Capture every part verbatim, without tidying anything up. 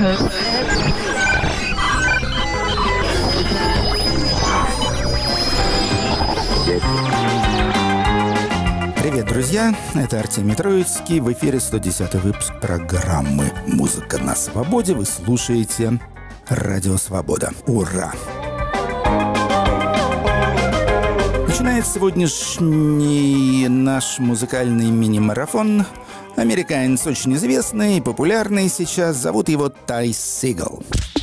Привет, друзья! Это Артемий Троицкий. В эфире сто десятый выпуск программы «Музыка на свободе». Вы слушаете Радио Свобода. Ура! Начинает сегодняшний наш музыкальный мини-марафон. Американец очень известный и популярный сейчас. Зовут его Тай Сигал.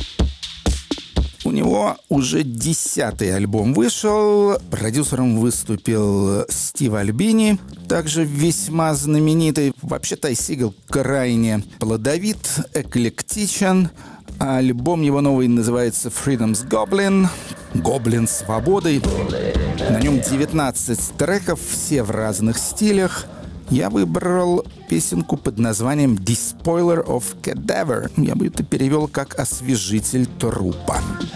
У него уже десятый альбом вышел. Продюсером выступил Стив Альбини, также весьма знаменитый. Вообще Тай Сигал крайне плодовит, эклектичен. Альбом его новый называется «Freedom's Goblin». «Гоблин свободы». На нем девятнадцать треков, все в разных стилях. Я выбрал песенку под названием «Despoiler of Cadaver». Я бы это перевел как «Освежитель трупа».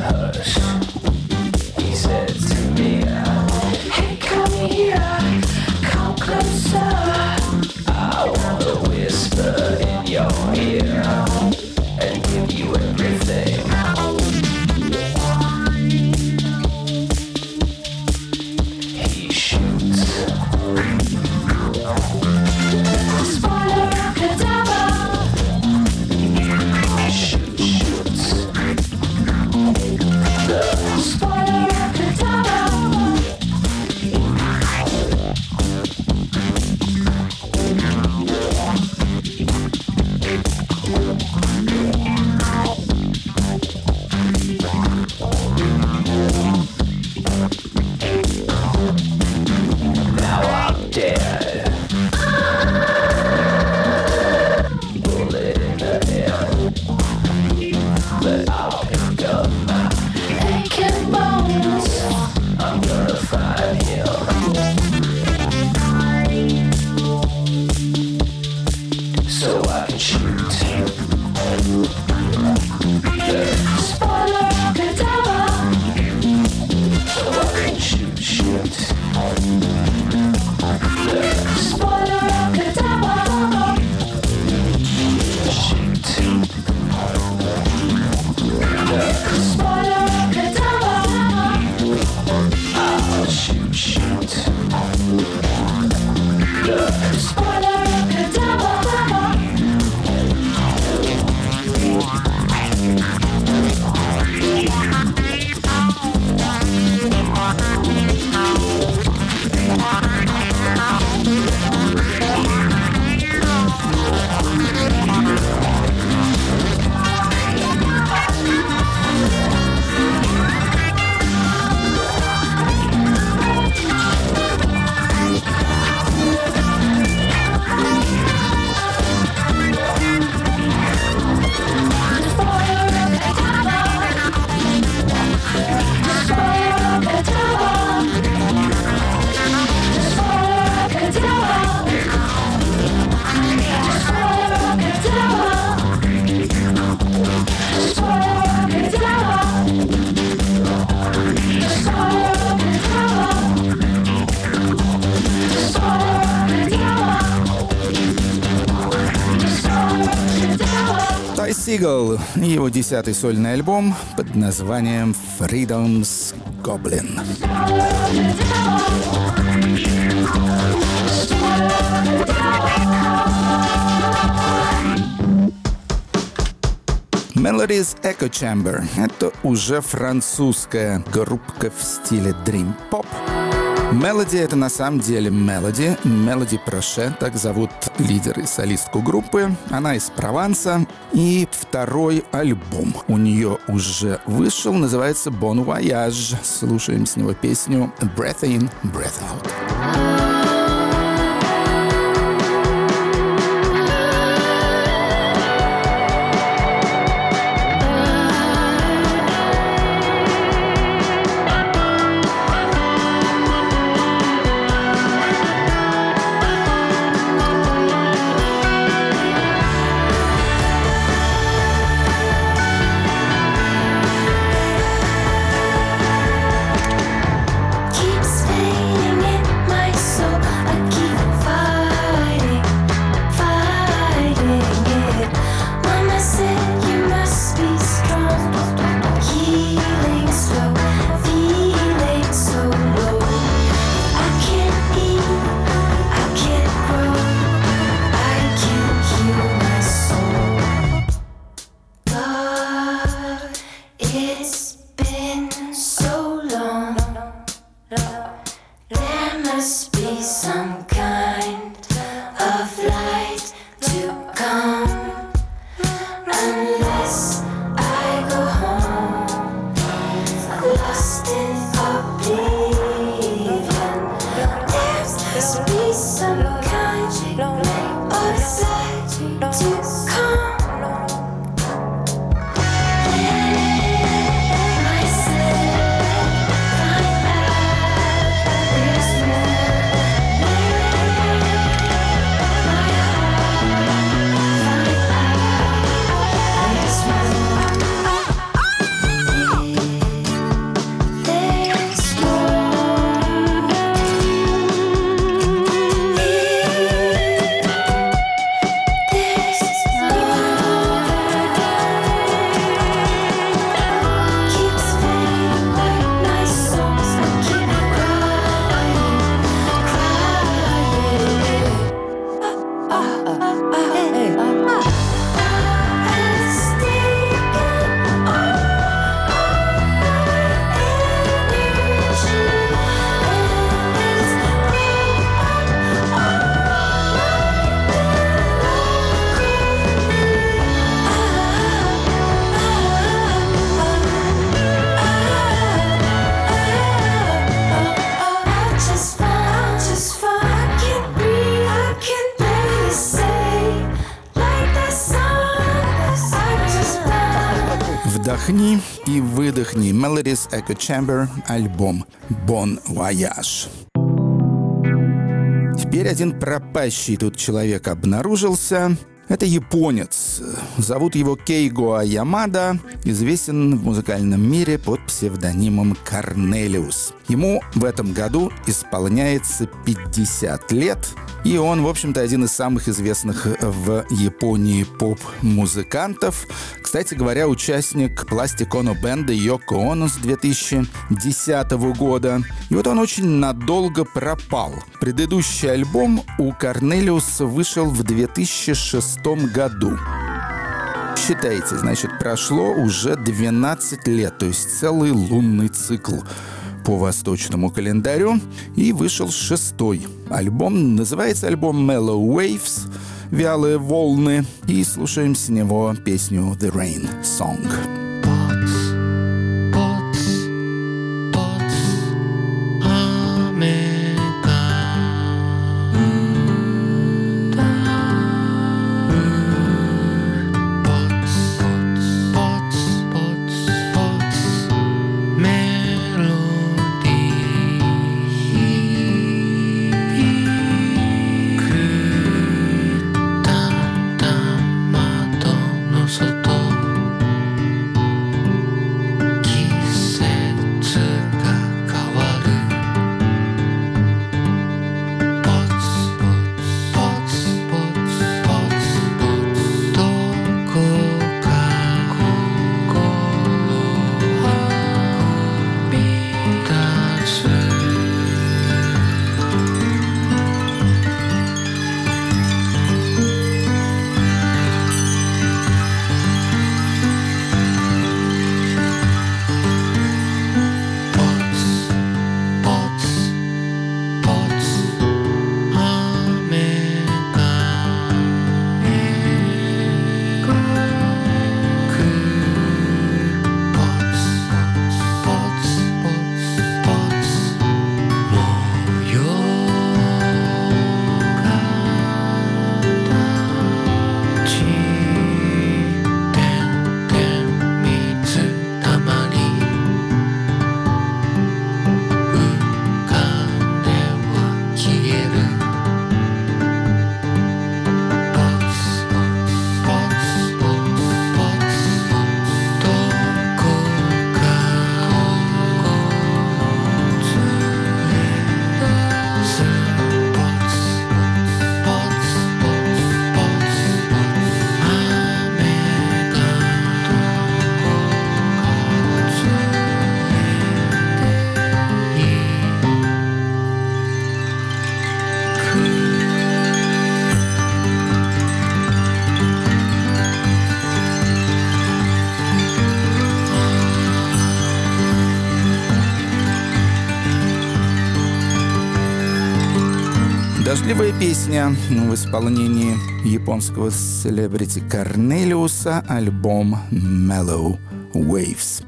Сигал и его десятый сольный альбом под названием «Freedom's Goblin». Melodies Echo Chamber — это уже французская группка в стиле Dream Pop. Мелоди — это на самом деле Мелоди. Мелоди Проше, так зовут лидер и солистку группы. Она из Прованса. И второй альбом у нее уже вышел, называется «Bon Voyage». Слушаем с него песню «Breath In, Breath Out». Keeps fading in my soul. Вдохни и выдохни. Melodies Echo Chamber, альбом Bon Voyage. Теперь один пропащий тут человек обнаружился. Это японец. Зовут его Кейго Ямада, известен в музыкальном мире под псевдонимом Корнелиус. Ему в этом году исполняется пятьдесят лет, и он, в общем-то, один из самых известных в Японии поп-музыкантов. Кстати говоря, участник Plastic Ono Band Yoko Ono с две тысячи десятого года. И вот он очень надолго пропал. Предыдущий альбом у Корнелиуса вышел в две тысячи шестом году. Считайте, значит, прошло уже двенадцать лет, то есть целый лунный цикл по восточному календарю, и вышел шестой альбом. Называется альбом Mellow Waves, «Вялые волны», и слушаем с него песню The Rain Song. Дождливая песня в исполнении японского селебрити Корнелиуса, альбом Mellow Waves.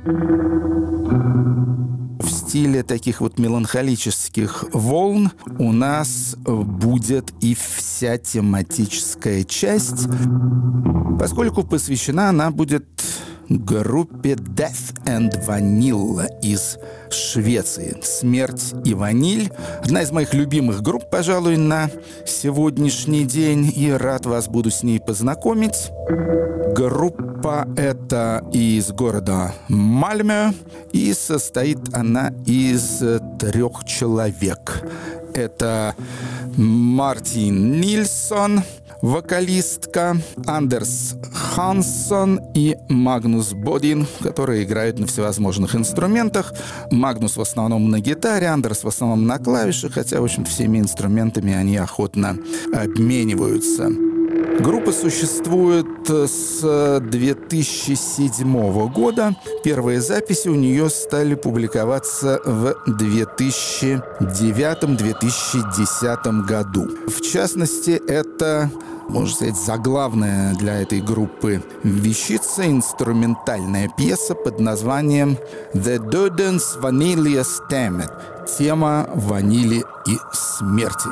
В стиле таких вот меланхолических волн у нас будет и вся тематическая часть, поскольку посвящена она будет группе Death and Vanilla из Швеции. «Смерть и ваниль» — одна из моих любимых групп, пожалуй, на сегодняшний день, и рад вас буду с ней познакомить. Группа эта из города Мальмö, и состоит она из трех человек. Это Мартин Нильсон, вокалистка, Андерс Ханссон и Магнус Бодин, которые играют на всевозможных инструментах. Магнус в основном на гитаре, Андерс в основном на клавишах, хотя, в общем, всеми инструментами они охотно обмениваются. Группа существует с две тысячи седьмого года. Первые записи у нее стали публиковаться в две тысячи девятом — две тысячи десятом году. В частности, это, можно сказать, заглавная для этой группы вещица, инструментальная пьеса под названием «The Dödens Vaniljestämmet» — тема ванили и смерти.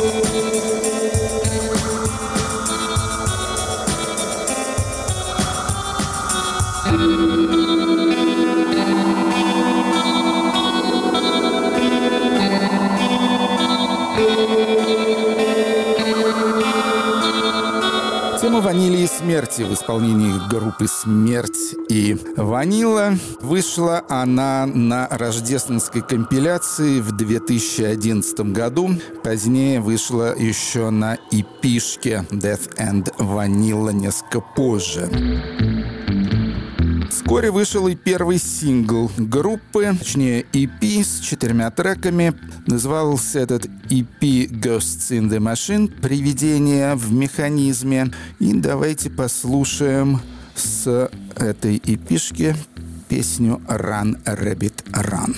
Тема «Ванили и смерти» в исполнении группы «Смерть» и «Ванила». Вышла она на рождественской компиляции в две тысячи одиннадцатом году. Позднее вышла еще на ипишке «Death and Vanilla» несколько позже. Вскоре вышел и первый сингл группы, точнее и пи с четырьмя треками. Назывался этот и пи «Ghosts in the Machine» — «Привидения в механизме». И давайте послушаем с этой эпишки песню «Run, Rabbit, Run».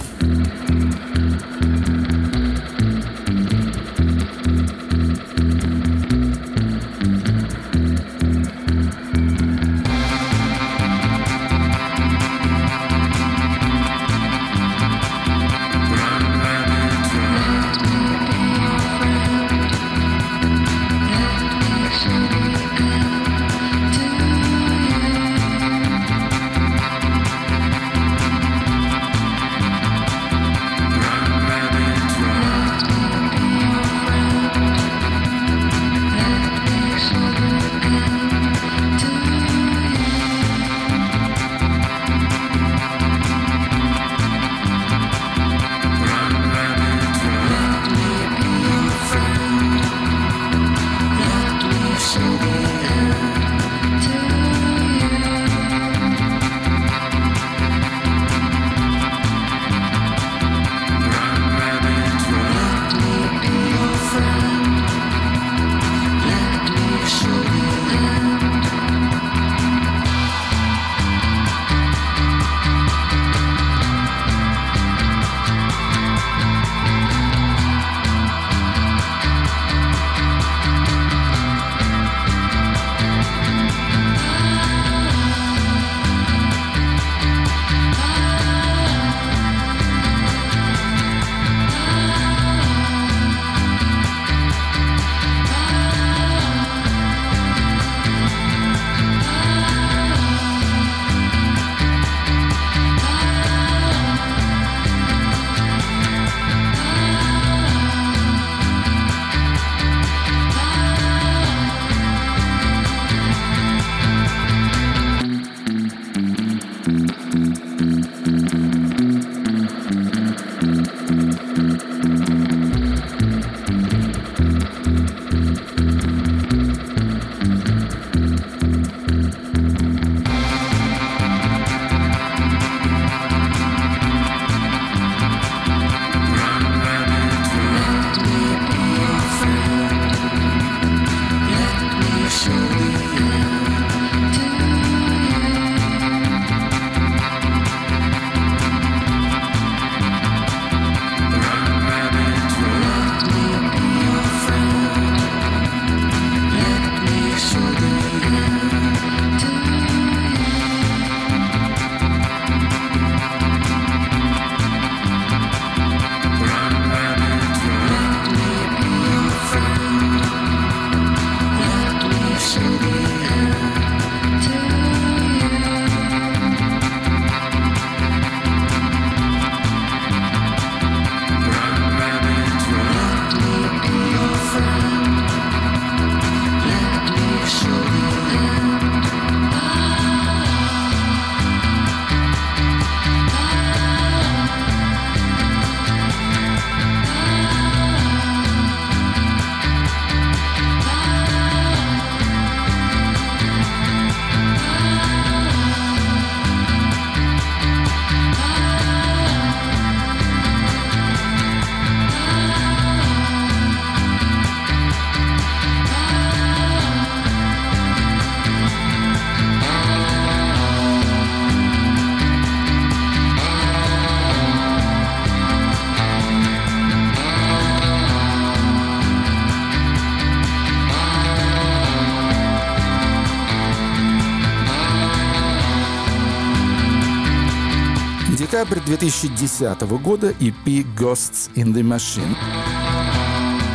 Декабрь две тысячи десятого года, и пи «Ghosts in the Machine».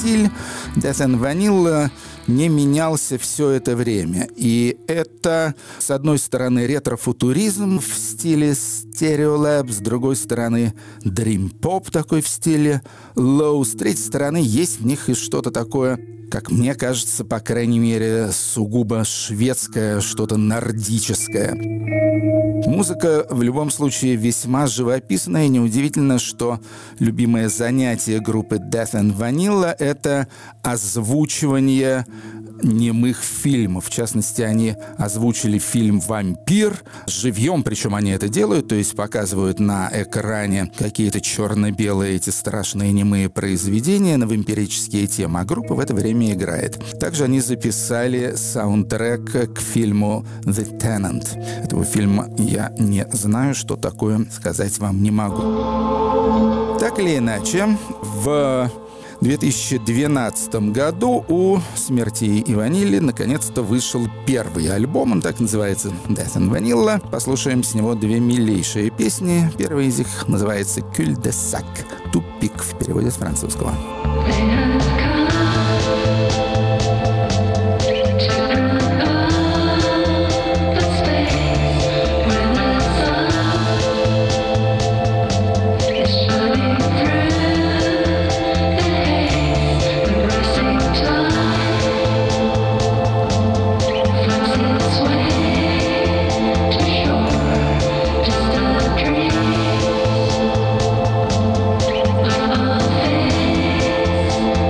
стиль Death and Vanilla не менялся все это время. И это, с одной стороны, ретро-футуризм в стиле Stereolab, с другой стороны, дрим-поп такой в стиле Low, с третьей стороны, есть в них и что-то такое, как мне кажется, по крайней мере, сугубо шведское, что-то нордическое. Музыка в любом случае весьма живописная, и неудивительно, что любимое занятие группы Death and Vanilla — это озвучивание немых фильмов. В частности, они озвучили фильм «Вампир» живьем, причем они это делают, то есть показывают на экране какие-то черно-белые эти страшные немые произведения на вампирические темы, а группа в это время играет. Также они записали саундтрек к фильму «The Tenant». Этого фильма я не знаю, что такое, сказать вам не могу. Так или иначе, в В две тысячи двенадцатом году у «Смерти и Ванили» наконец-то вышел первый альбом, он так называется «Death and Vanilla». Послушаем с него две милейшие песни. Первая из них называется «Cul-de-sac» — «Тупик» в переводе с французского. Dreams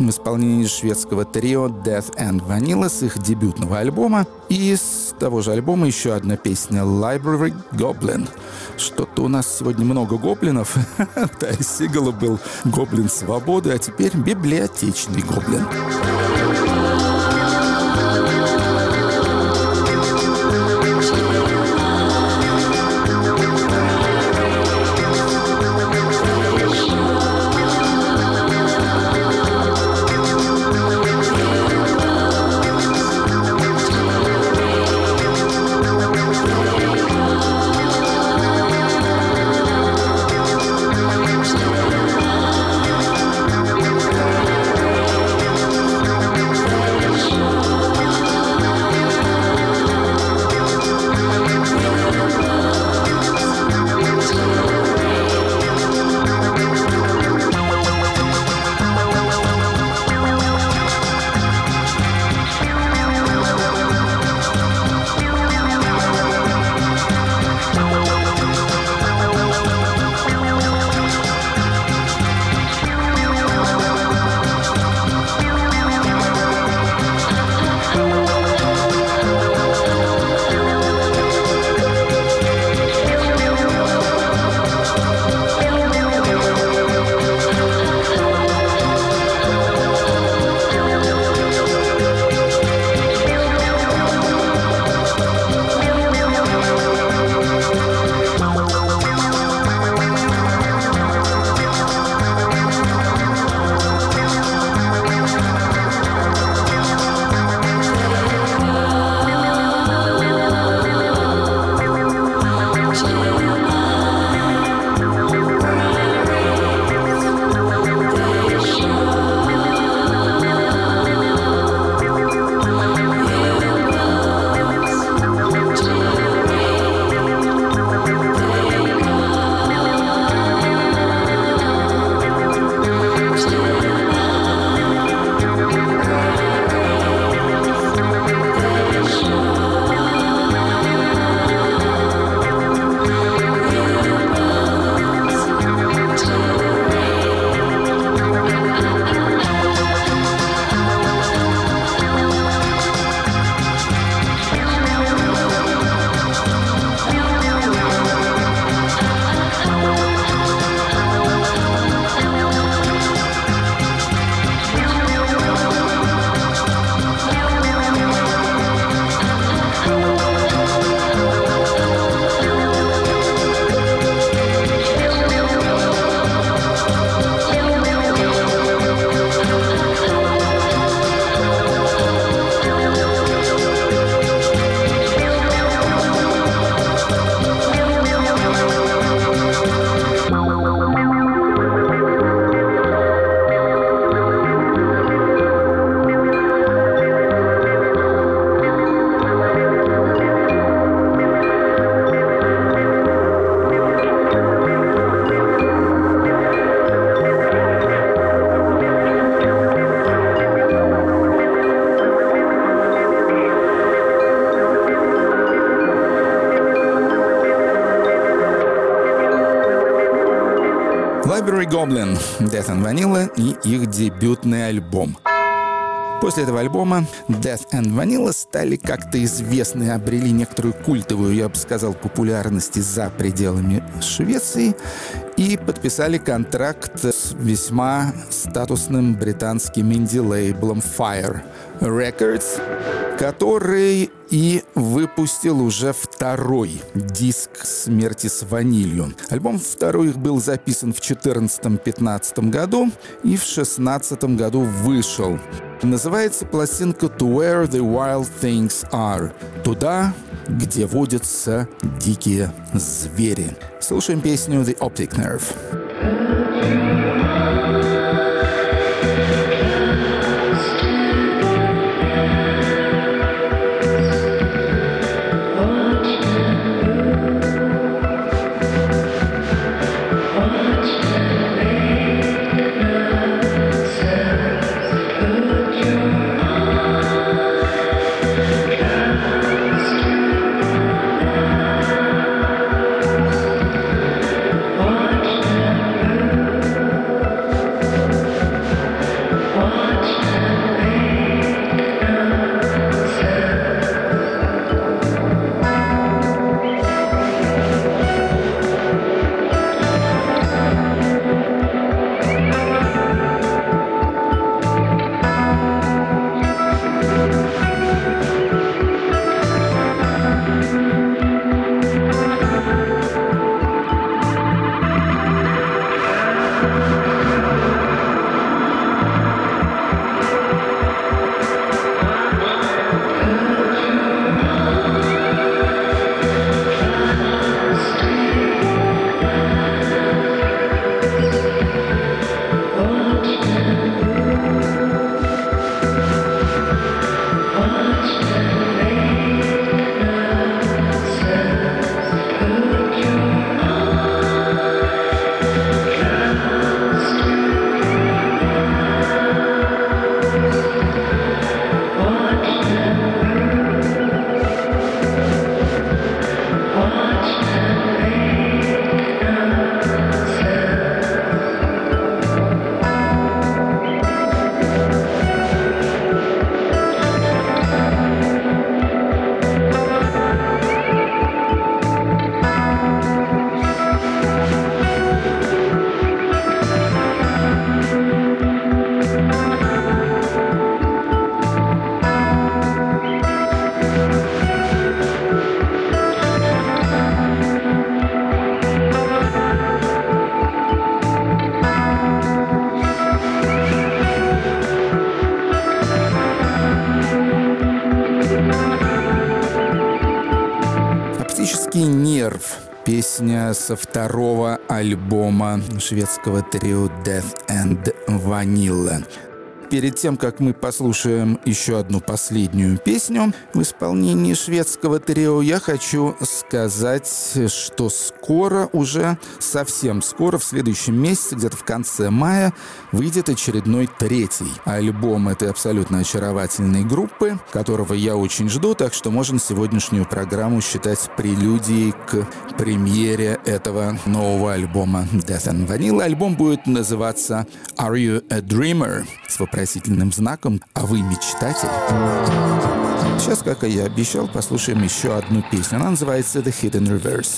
в исполнении шведского трио Death and Vanilla с их дебютного альбома. И с того же альбома еще одна песня Library Goblin. Что-то у нас сегодня много гоблинов. Тай Сигала был гоблин свободы, а теперь библиотечный гоблин. Library Goblin, Death and Vanilla и их дебютный альбом. После этого альбома Death and Vanilla стали как-то известны, обрели некоторую культовую, я бы сказал, популярность за пределами Швеции и подписали контракт с весьма статусным британским инди-лейблом Fire Records, который и выпустил уже второй диск «Смерти с ванилью». Альбом второй их был записан в четырнадцатом-пятнадцатом году и в шестнадцатом году вышел. Называется пластинка «To Where the Wild Things Are» — «Туда, где водятся дикие звери». Слушаем песню «The Optic Nerve». Watch them. Шведский нерв. Песня со второго альбома шведского трио Death and Vanilla. Перед тем, как мы послушаем еще одну последнюю песню в исполнении шведского трио, я хочу сказать, что скоро, уже совсем скоро, в следующем месяце, где-то в конце мая, выйдет очередной третий альбом этой абсолютно очаровательной группы, которого я очень жду, так что можно сегодняшнюю программу считать прелюдией к премьере этого нового альбома Death and Vanilla. Альбом будет называться «Are You a Dreamer?» с вопросительным знаком «А вы мечтатель?». Сейчас, как и я обещал, послушаем еще одну песню. Она называется «The Hidden Reverse».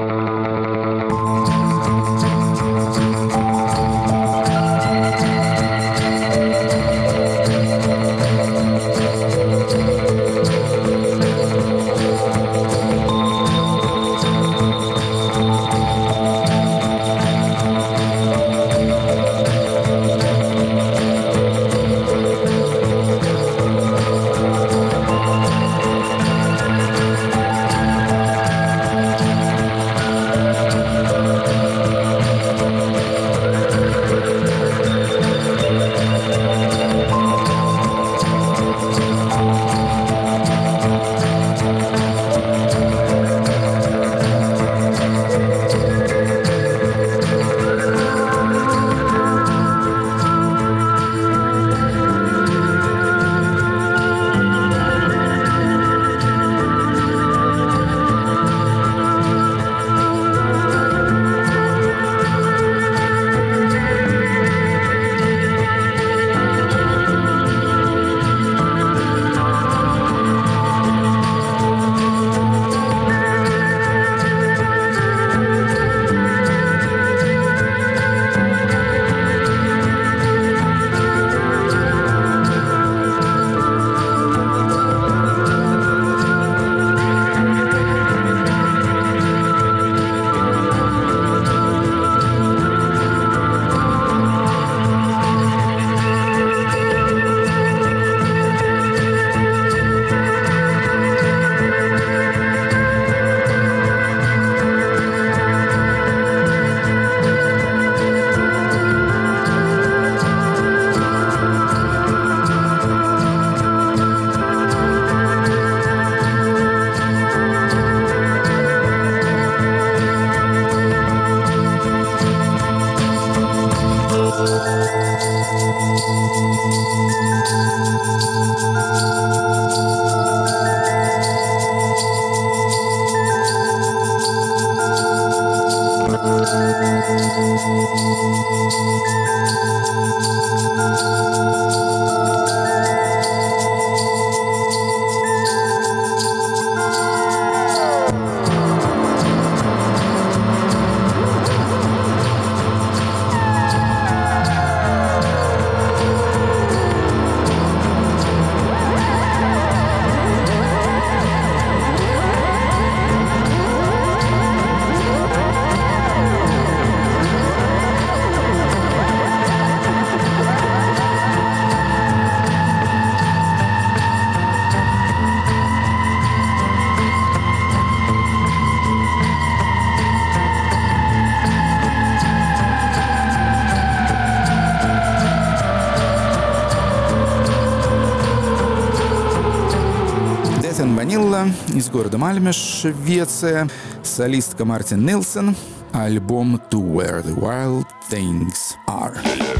Из города Мальме, Швеция, солистка Мартин Нилссон, альбом «To Where the Wild Things Are».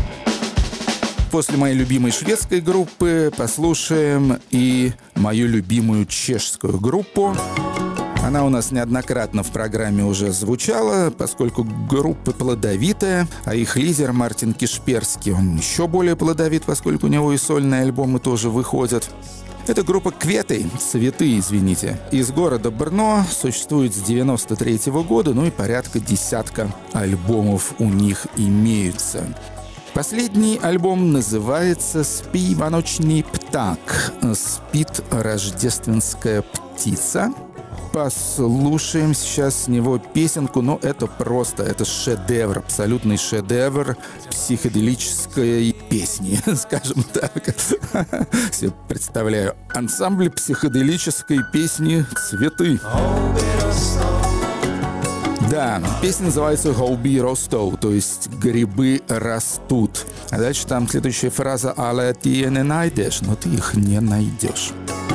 После моей любимой шведской группы послушаем и мою любимую чешскую группу. Она у нас неоднократно в программе уже звучала, поскольку группа плодовитая, а их лидер Мартин Кишперский, он еще более плодовит, поскольку у него и сольные альбомы тоже выходят. Это группа Кветы, Цветы, извините, из города Брно, существует с девяносто третьего года, ну и порядка десятка альбомов у них имеются. Последний альбом называется «Спиваночный птак», «Спит рождественская птица». Послушаем сейчас с него песенку, но это просто, это шедевр, абсолютный шедевр психоделической песни, скажем так. Себе представляю ансамбль психоделической песни «Цветы». Да, песня называется «Гауби ростов», то есть «грибы растут». А дальше там следующая фраза «Але ты не найдешь», но ты их не найдешь.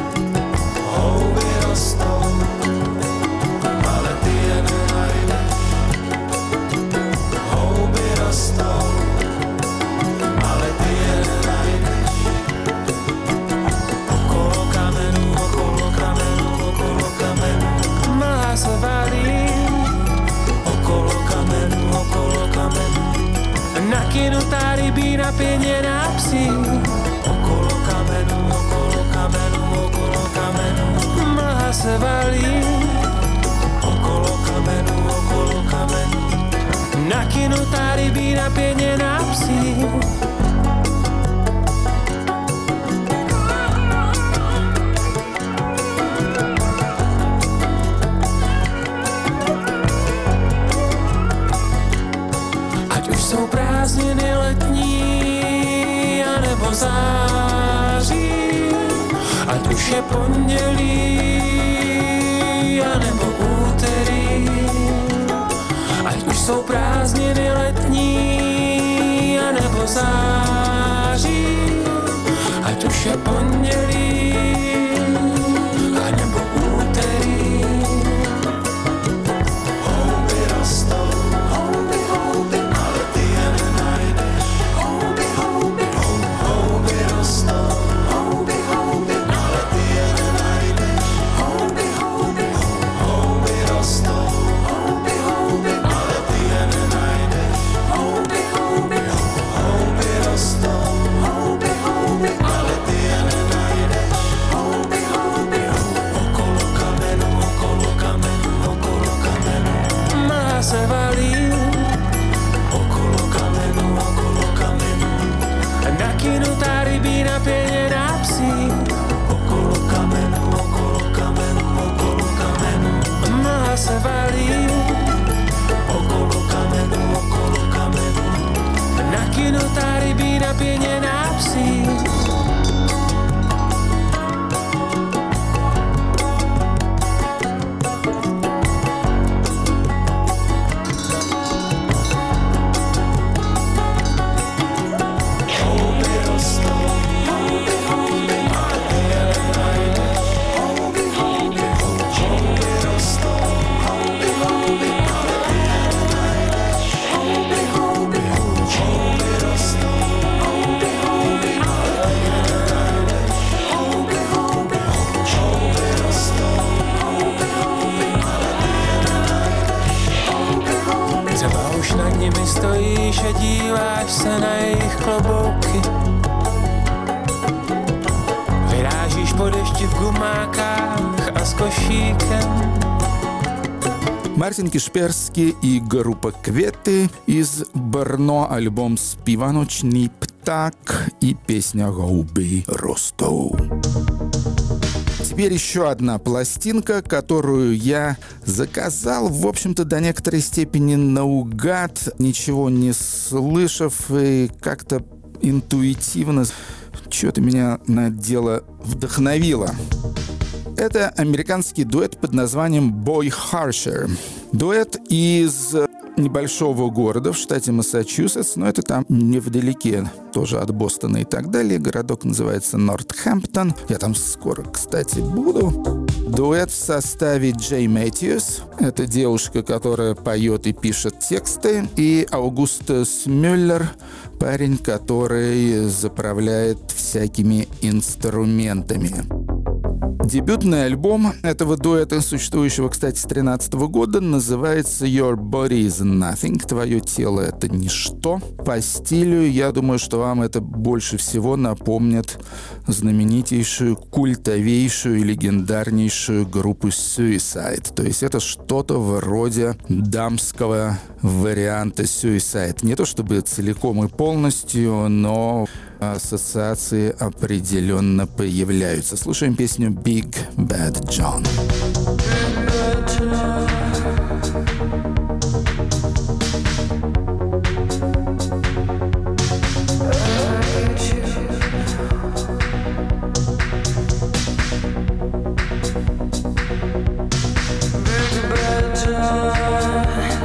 Nakynutá rybína pěně na psi. Okolo kamenu, okolo kamenu, okolo kamenu. Mlha se valí. Okolo kamenu, okolo kamenu. Nakynutá rybína pěně na psi. Jsou prázdniny letní, anebo září, ať už je pondělí, anebo úterý. Ať už jsou prázdniny letní, anebo září, ať už je pondělí, anebo úterý. Houby rostou, houby, houby, ale ty je nenajdeš. Houby, houby, houby rostou, houby, houby, ale ty je nenajdeš. Houby, houby, houby rostou, houby, houby, ale ty je nenajdeš. Houby, houby, houby rostou, houby, houby, ale ty je nenajdeš. Houby, houby, okolo kamenu, okolo kamenu, okolo kamenu. Mlha se valí. Okolo kamenu, okolo kamenu. Nakynutá rybína pěně na psi. Okolo kamenu, okolo kamenu, okolo kamenu. Mlha se valí. Okolo kamenu, okolo kamenu. Nakynutá rybína pěně na psi. Třeba už nad nimi stojíš a díváš se na jejich klobouky. Vyrážíš po dešti v gumákách a s košíkem. Мартин Кишперский и группа Кветы из Брно, альбом «Співаночний птак» и песня «Гауби ростов». Теперь еще одна пластинка, которую я заказал, в общем-то, до некоторой степени наугад, ничего не слышав, и как-то интуитивно что-то меня на дело вдохновило. Это американский дуэт под названием Boy Harsher. Дуэт из небольшого города в штате Массачусетс, но это там невдалеке, тоже от Бостона и так далее. Городок называется Нортхэмптон. Я там скоро, кстати, буду. Дуэт в составе Джей Мэтьюс. Это девушка, которая поет и пишет тексты. И Аугустус Мюллер, парень, который заправляет всякими инструментами. Дебютный альбом этого дуэта, существующего, кстати, с две тысячи тринадцатого года, называется «Your Body is Nothing». «Твое тело — это ничто». По стилю, я думаю, что вам это больше всего напомнит знаменитейшую, культовейшую и легендарнейшую группу Suicide. То есть это что-то вроде дамского варианта Suicide. Не то чтобы целиком и полностью, но ассоциации определенно появляются. Слушаем песню «Big Bad John». Big bad John.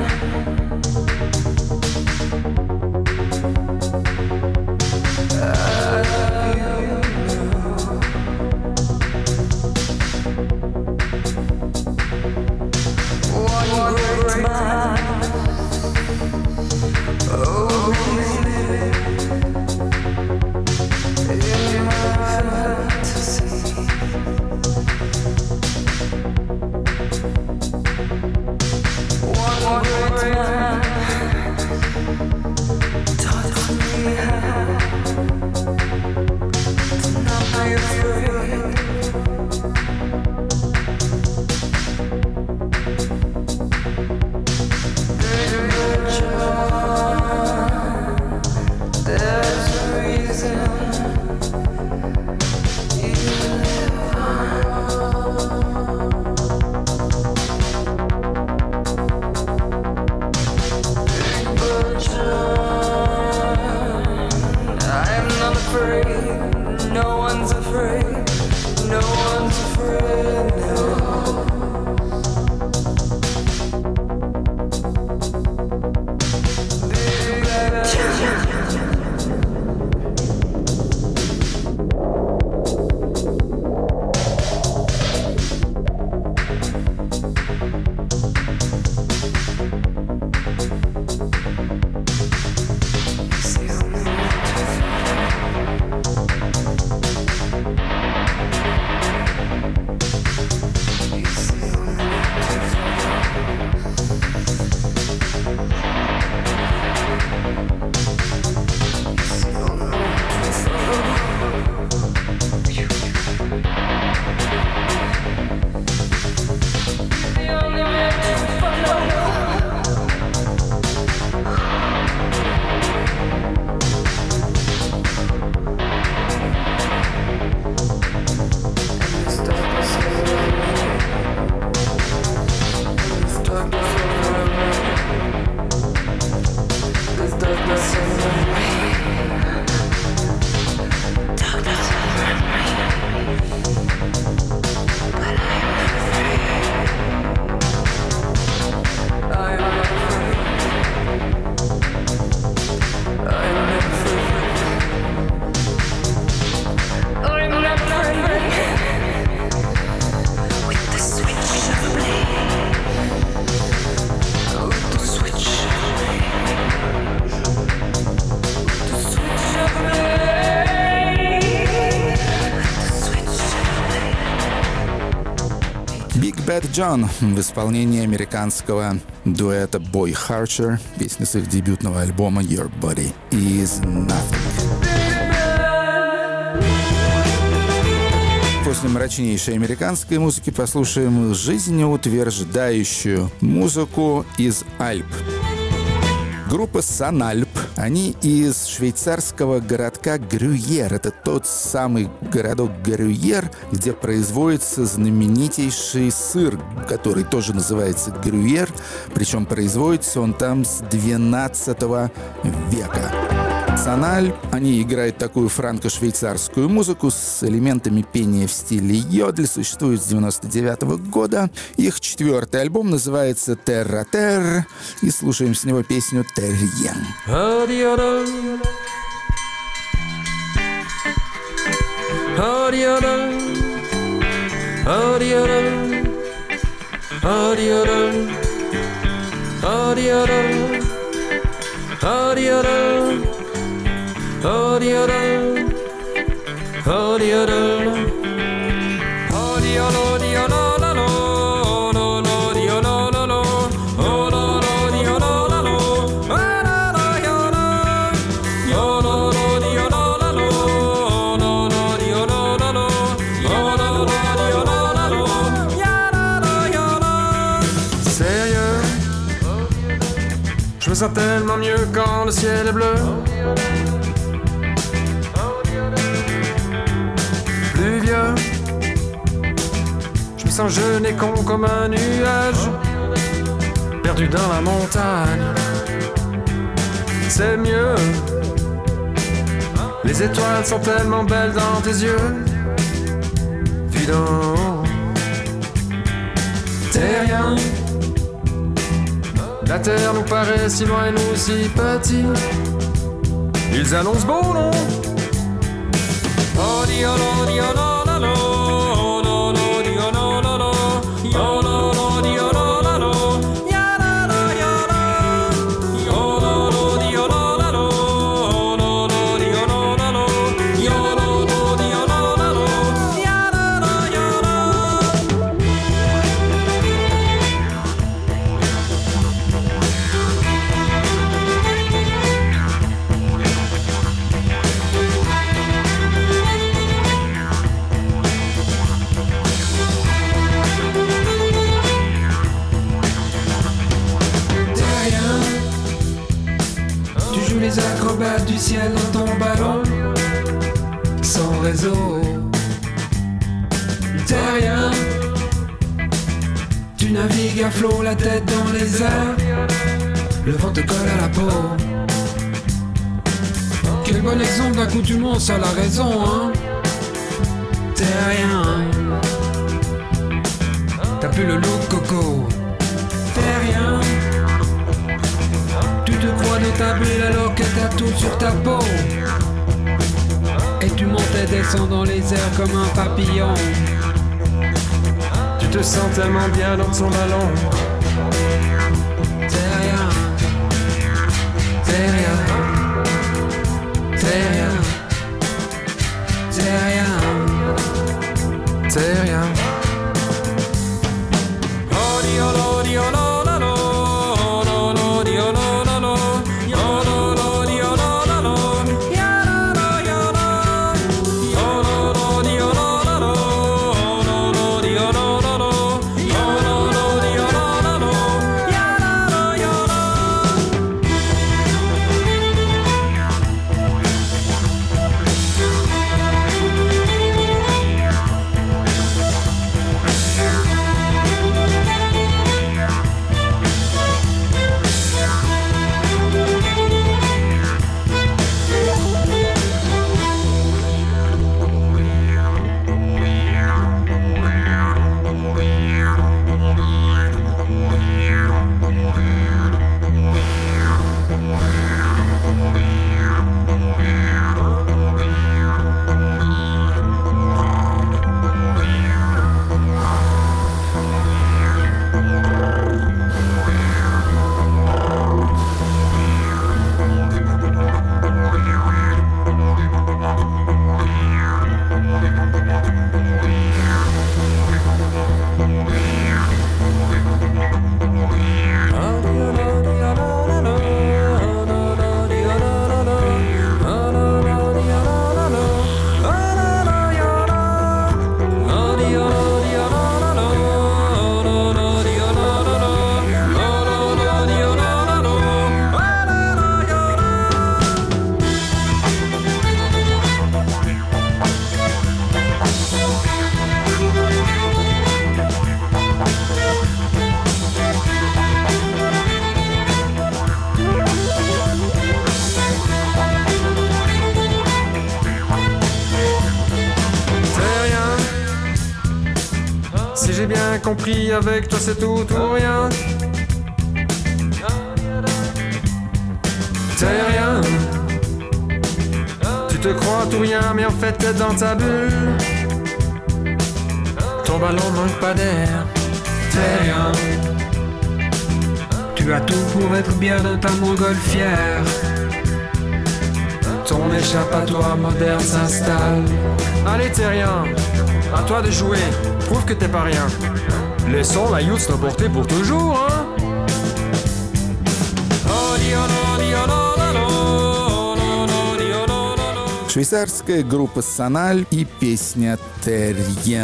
Bad John в исполнении американского дуэта Boy Archer, песня с их дебютного альбома Your Body Is Nothing. После мрачнейшей американской музыки послушаем жизнеутверждающую музыку из Альп. Группа Санальп, они из швейцарского городка Грюйер. Это тот самый городок Грюйер, где производится знаменитейший сыр, который тоже называется Грюйер. Причем производится он там с двенадцатого века. Санальп, они играют такую франко-швейцарскую музыку с элементами пения в стиле йодль, существует с девяносто девятого года. Их четвертый альбом называется «Terra Terre», и слушаем с него песню «Terrien». Oh diodol, oh diodol, oh diodol, diodol, no, no, no, diodol, no, oh no, no, diodol, no, ah no, no, diodol, oh no, no, diodol, no, no, no, diodol, no, oh no, no, diodol, no, ya no, diodol. Sérieux, je me sens tellement mieux quand le ciel est bleu. Je me sens jeune et con comme un nuage perdu dans la montagne. C'est mieux. Les étoiles sont tellement belles dans tes yeux. Puis d'en haut, terrien. La terre nous paraît si loin et nous si petits. Ils annoncent beau nom. Oh di oh no di oh no no no oh no no di oh no no no oh no no di oh no no no ya na na ya na oh no no di oh no no no oh no no di oh no no no yo no no di oh no no no ya na na ya les acrobates du ciel dans ton ballon, sans réseau. T'es rien, tu navigues à flot, la tête dans les airs, le vent te colle à la peau. Quel bon exemple d'accoutumance à la raison, hein. T'es rien, t'as plus le look coco. T'es rien, tu te crois notable alors que t'as tout sur ta peau. Et tu montes et descends dans les airs comme un papillon. Tu te sens tellement bien dans ton ballon. T'es rien, t'es rien, t'es rien, t'es rien, t'es rien. Si j'ai bien compris, avec toi c'est tout ou rien. T'es rien. Tu te crois tout rien, mais en fait t'es dans ta bulle. Ton ballon manque pas d'air. T'es rien. Tu as tout pour être bien dans ta montgolfière. Ton échappatoire moderne s'installe. Allez, t'es rien. À toi de jouer. Prouve que t'es pas rien. Laissons la youth t'emporter pour toujours, hein. Швейцарская группа «Сональ» и песня «Терьен».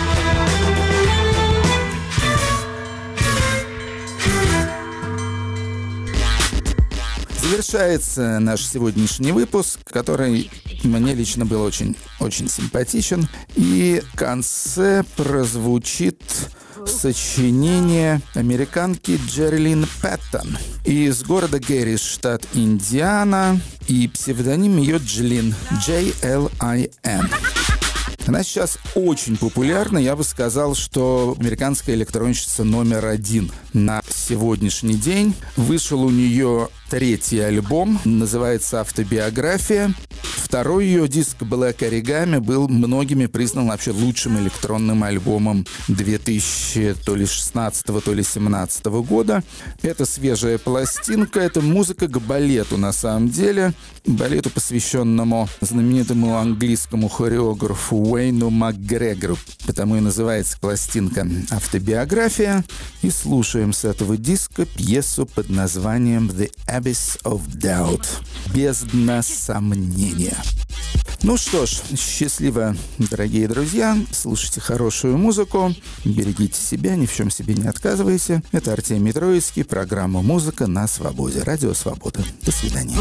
Завершается наш сегодняшний выпуск, который мне лично был очень, очень симпатичен. И в конце прозвучит сочинение американки Джерилин Пэттон из города Гэри, штат Индиана, и псевдоним ее Джилин, джей эл ай эн. Она сейчас очень популярна. Я бы сказал, что американская электронщица номер один на сегодняшний день. Вышел у нее третий альбом, называется «Автобиография». Второй ее диск «Black Origami» был многими признан вообще лучшим электронным альбомом две тысячи шестнадцатого, то ли семнадцатого года. Это свежая пластинка, это музыка к балету на самом деле. Балету, посвященному знаменитому английскому хореографу Уэйну Макгрегору. Потому и называется пластинка «Автобиография». И слушаем с этого диска пьесу под названием «The Abyss of Doubt» — «Бездна сомнения». Ну что ж, счастливо, дорогие друзья. Слушайте хорошую музыку, берегите себя, ни в чем себе не отказывайте. Это Артемий Троицкий, программа «Музыка на свободе». Радио Свобода. До свидания.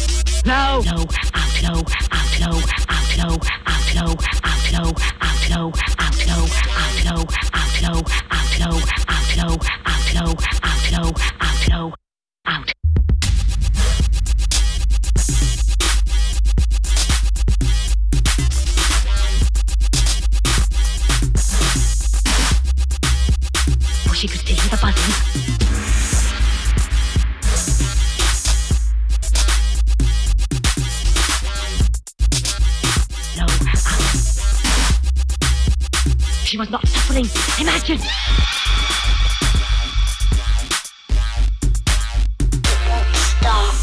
She could see the button. No, out. She was not suffering. Imagine. Stop.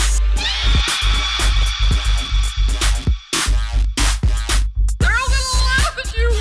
They're all gonna laugh at you.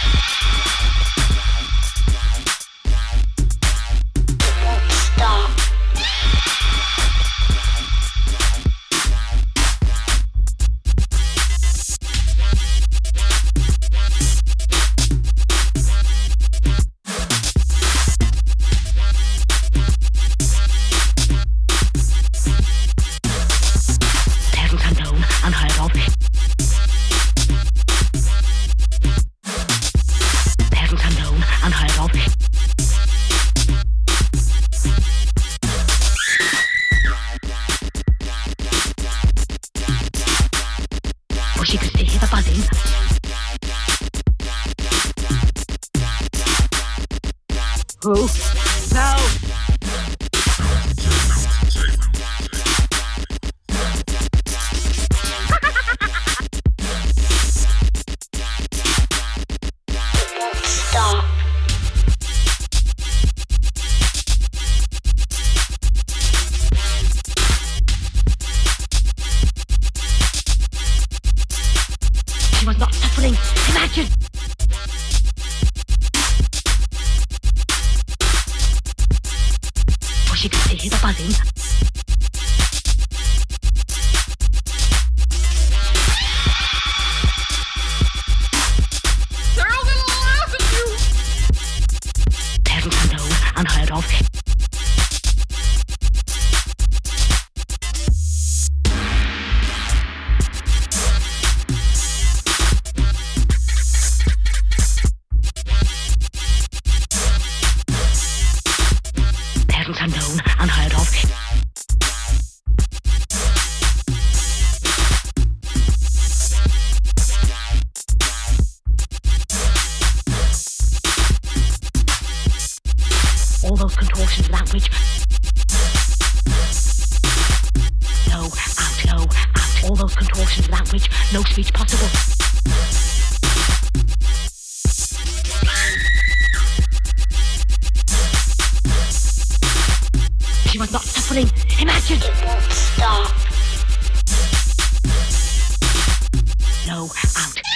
She could see the buzzing. Who? No! Stop. She was not suffering. Imagine. For she could see the buzzing. They're all gonna laugh at you. Parents unknown, unheard of. Unknown, unheard of. contortions of language. No, out, no, out. All those contortions of language, no speech possible. She was not suffering. Imagine. It won't stop. No, out.